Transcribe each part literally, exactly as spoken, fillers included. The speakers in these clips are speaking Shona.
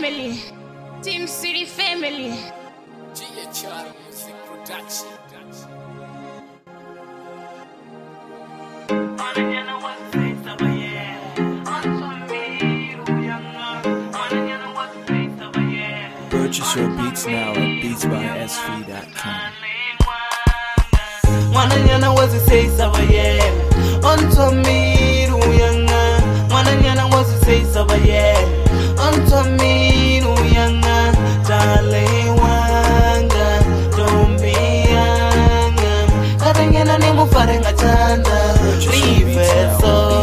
family. Team City family. G H R Music Production. Purchase your beats now at beats by s v dot com. Mwananyana wazi say sabaye onto me ruyanga Mwananyana wazi say sabaye onto me ruyanga Dale wanga dombianga Katanyana ne mufarenga tanda Riveso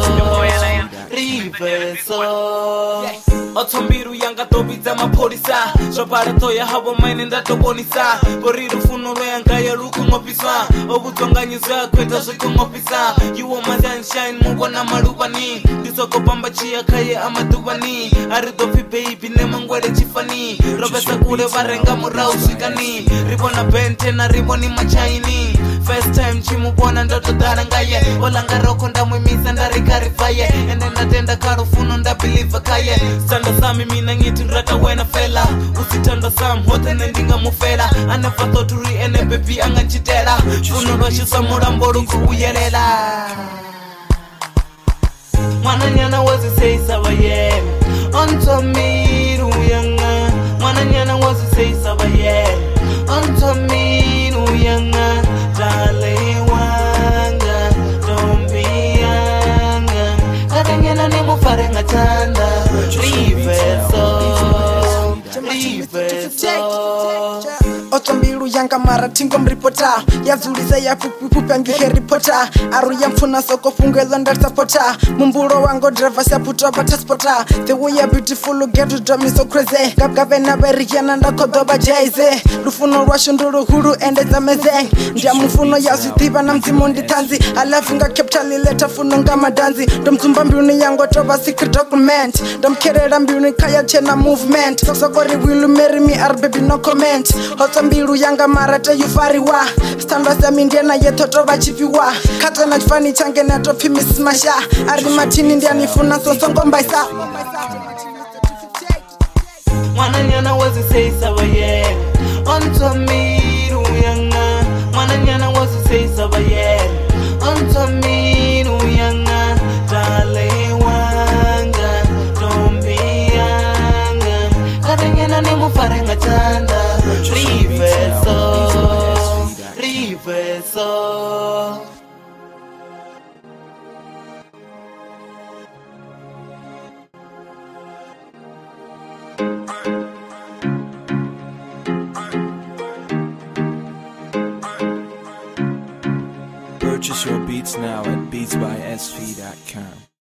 Riveso Otombiru yanga tobita mapolisa Shopara toya habo maine ndatobonisa Boriru funo yanga ya ruku ngopisa Obutonga nyuza kweta shuku ngopisa You are my sunshine mungo na marubani Disoko pamba chia kaye amadubani Aridofi baby ne mangwere chifani Robesa kure varenga mura ushikani Ribona bente na riboni machaini First time chimu bona ndoto darangaye Olanga roko ndamwimisa ndarikarifaye Ende natenda karufuno ndabiliva kaye Standa sami mina ngiti rata wena fela Usitanda sam hote nendinga mufela I never thought to re ene baby anganchitela Funo roshi samura mboru kuuyelela Mwananyana wazi say sabaye Onto me ruyanga Mwananyana wazi say sabaye Onto me ruyanga Dale wanga dombianga Katanyana ne mufarenga tanda Riveso Riveso Otombiru yanga mara tingo mripota Yazuliza ya pupupupe ngihe ripota Aru ya mfuna soko funge londa sapota Mumburo wango driver siya puto bata spota The way you're beautiful get to drive me so crazy Gab gabe na berikiana nda kodoba jaize Lufuno rwasho nduru huru ende za mezeng Ndia mfuno ya usitiba na mzimu nditanzi Alafunga keptali leta funo nga madanzi Domtumba mbiuni yango toba secret document Domkerera mbiuni kaya chena movement Sokori will you marry me ar baby no comment Otombiru yanga marata yufariwa Standa za mindiana yetoto vachiviwa Kata na chifani change na topi mismasha Ari matini ndia nifuna sosongo mbaisa Mwananyana wazi say sabaye Onto me ruyanga Mwananyana wazi say sabaye Onto me ruyanga Dale wanga dombianga Katanyana ne mufarenga tanda Riveso Riveso Purchase your beats now at beats by s v dot com.